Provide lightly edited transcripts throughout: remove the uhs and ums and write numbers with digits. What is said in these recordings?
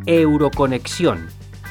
Euroconexión.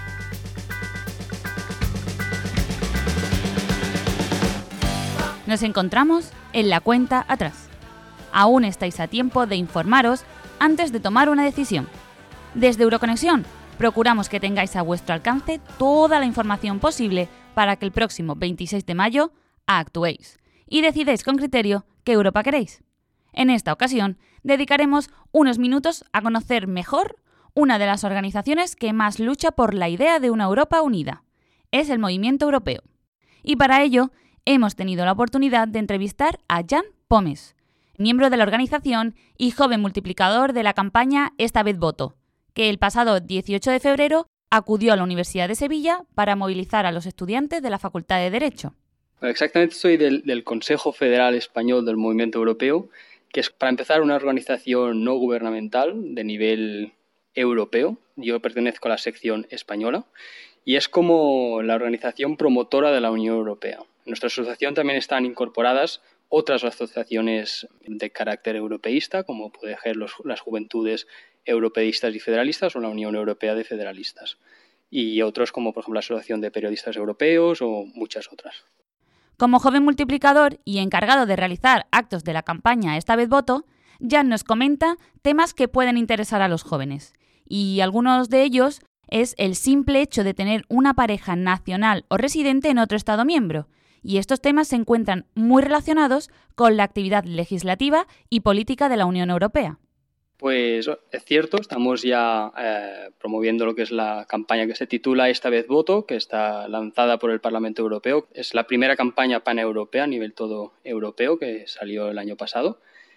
Nos encontramos en la cuenta atrás. Aún estáis a tiempo de informaros antes de tomar una decisión. Desde Euroconexión procuramos que tengáis a vuestro alcance toda la información posible para que el próximo 26 de mayo actuéis y decidáis con criterio qué Europa queréis. En esta ocasión dedicaremos unos minutos a conocer mejor una de las organizaciones que más lucha por la idea de una Europa unida. Es el Movimiento Europeo. Y para ello hemos tenido la oportunidad de entrevistar a Jan Pomes, miembro de la organización y joven multiplicador de la campaña Esta vez voto, que el pasado 18 de febrero acudió a la Universidad de Sevilla para movilizar a los estudiantes de la Facultad de Derecho. Bueno, exactamente, soy del Consejo Federal Español del Movimiento Europeo, que es, para empezar, una organización no gubernamental de nivel europeo. Yo pertenezco a la sección española y es como la organización promotora de la Unión Europea. En nuestra asociación también están incorporadas otras asociaciones de carácter europeísta, como puede ser las Juventudes Europeístas y Federalistas o la Unión Europea de Federalistas, y otros como, por ejemplo, la Asociación de Periodistas Europeos o muchas otras. Como joven multiplicador y encargado de realizar actos de la campaña Esta vez voto, Jan nos comenta temas que pueden interesar a los jóvenes, y algunos de ellos es el simple hecho de tener una pareja nacional o residente en otro Estado miembro, y estos temas se encuentran muy relacionados con la actividad legislativa y política de la Unión Europea. Pues es cierto, estamos ya promoviendo lo que es la campaña que se titula Esta vez voto, que está lanzada por el Parlamento Europeo. Es la primera campaña paneuropea a nivel todo europeo que salió el año pasado.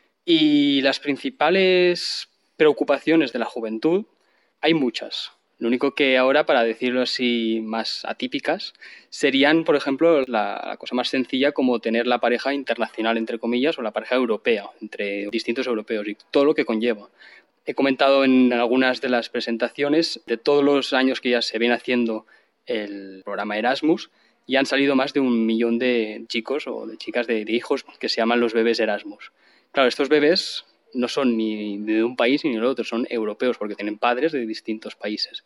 Y las principales preocupaciones de la juventud, hay muchas. Lo único que ahora, para decirlo así más atípicas, serían, por ejemplo, la cosa más sencilla como tener la pareja internacional, entre comillas, o la pareja europea, entre distintos europeos y todo lo que conlleva. He comentado en algunas de las presentaciones de todos los años que ya se viene haciendo el programa Erasmus, y han salido más de 1 millón de chicos o de chicas de hijos que se llaman los bebés Erasmus. Claro, estos bebés no son ni de un país ni del otro, son europeos porque tienen padres de distintos países.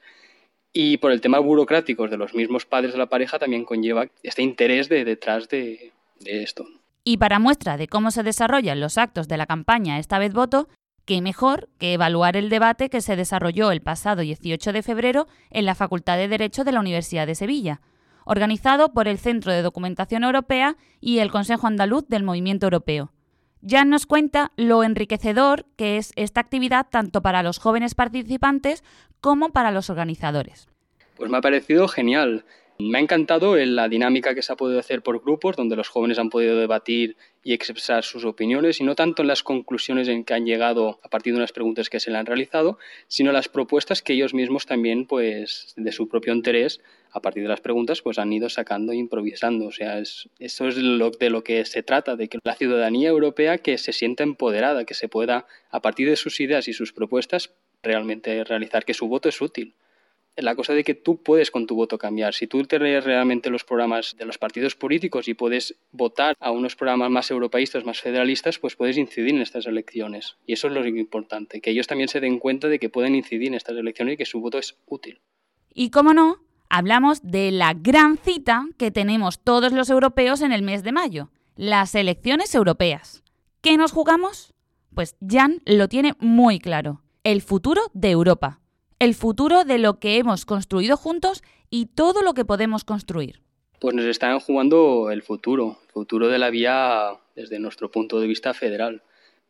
Y por el tema burocrático de los mismos padres de la pareja también conlleva este interés detrás de esto. Y para muestra de cómo se desarrollan los actos de la campaña Esta vez voto, qué mejor que evaluar el debate que se desarrolló el pasado 18 de febrero en la Facultad de Derecho de la Universidad de Sevilla, organizado por el Centro de Documentación Europea y el Consejo Andaluz del Movimiento Europeo. Jan nos cuenta lo enriquecedor que es esta actividad tanto para los jóvenes participantes como para los organizadores. Pues me ha parecido genial. Me ha encantado la dinámica que se ha podido hacer por grupos, donde los jóvenes han podido debatir y expresar sus opiniones, y no tanto en las conclusiones en que han llegado a partir de unas preguntas que se le han realizado, sino las propuestas que ellos mismos también, pues, de su propio interés, a partir de las preguntas, pues han ido sacando e improvisando. O sea, eso es de lo que se trata, de que la ciudadanía europea que se sienta empoderada, que se pueda, a partir de sus ideas y sus propuestas, realmente realizar que su voto es útil. La cosa de que tú puedes con tu voto cambiar. Si tú te lees realmente los programas de los partidos políticos y puedes votar a unos programas más europeístas, más federalistas, pues puedes incidir en estas elecciones. Y eso es lo importante, que ellos también se den cuenta de que pueden incidir en estas elecciones y que su voto es útil. Y cómo no, hablamos de la gran cita que tenemos todos los europeos en el mes de mayo, las elecciones europeas. ¿Qué nos jugamos? Pues Jan lo tiene muy claro, el futuro de Europa. El futuro de lo que hemos construido juntos y todo lo que podemos construir. Pues nos están jugando el futuro de la vía desde nuestro punto de vista federal,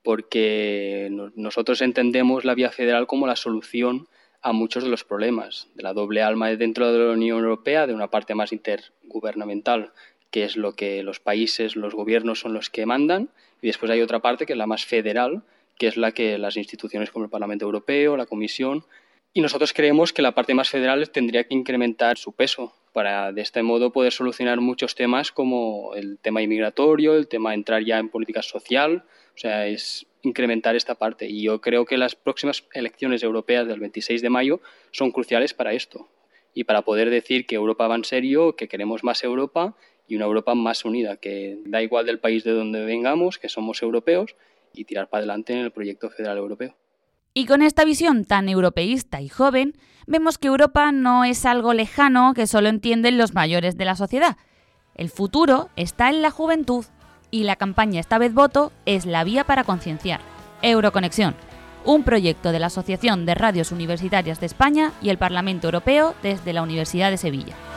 porque nosotros entendemos la vía federal como la solución a muchos de los problemas, de la doble alma dentro de la Unión Europea, de una parte más intergubernamental, que es lo que los países, los gobiernos son los que mandan, y después hay otra parte que es la más federal, que es la que las instituciones como el Parlamento Europeo, la Comisión. Y nosotros creemos que la parte más federal tendría que incrementar su peso para de este modo poder solucionar muchos temas como el tema inmigratorio, el tema de entrar ya en política social, o sea, es incrementar esta parte. Y yo creo que las próximas elecciones europeas del 26 de mayo son cruciales para esto y para poder decir que Europa va en serio, que queremos más Europa y una Europa más unida, que da igual del país de donde vengamos, que somos europeos y tirar para adelante en el proyecto federal europeo. Y con esta visión tan europeísta y joven, vemos que Europa no es algo lejano que solo entienden los mayores de la sociedad. El futuro está en la juventud y la campaña Esta vez voto es la vía para concienciar. Euroconexión, un proyecto de la Asociación de Radios Universitarias de España y el Parlamento Europeo desde la Universidad de Sevilla.